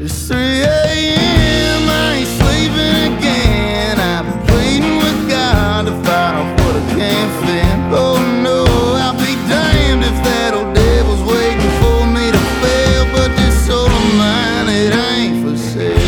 It's 3 a.m., I ain't sleeping again. I've been pleading with God to fight off what I can't fend. Oh no, I'll be damned if that old devil's waiting for me to fail. But this soul of mine, it ain't for sale.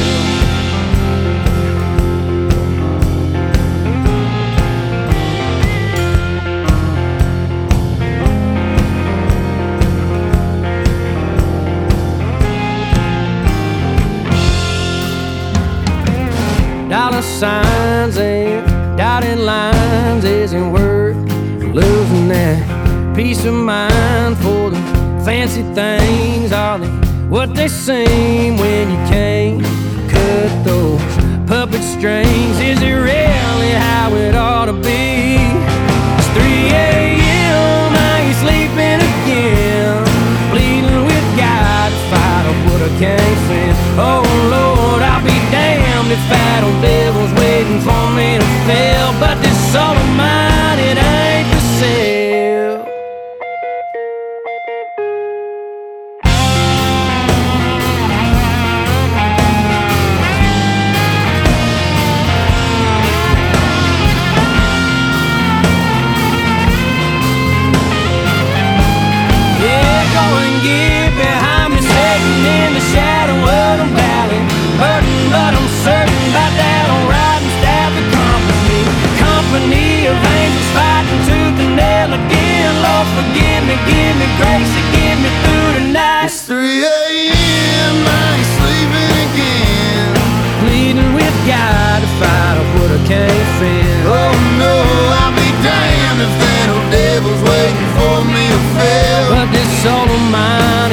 Dollar signs and dotted lines isn't worth losing that peace of mind for the fancy things. Are they what they seem when you can't cut those puppet strings? Is it really how it ought to be? It's 3 a.m., I ain't sleeping again, pleading with God to fight off what I can't fend. Oh Lord, I'll be damned if that old devil's waiting for me to fail. But this soul of mine, it ain't for sale. Yeah, go and get behind me, Satan, in the shadow of the valley. Hurting, but I'm certain about that old riding staff that comforts me. Company of angels fighting tooth and nail again. Lord, forgive me, give me grace to get me through the night. It's 3 a.m., I ain't sleeping again, Pleading with God to fight off what I can't fend. oh no, I'll be damned if that old devil's waiting for me to fail. But this soul of mine,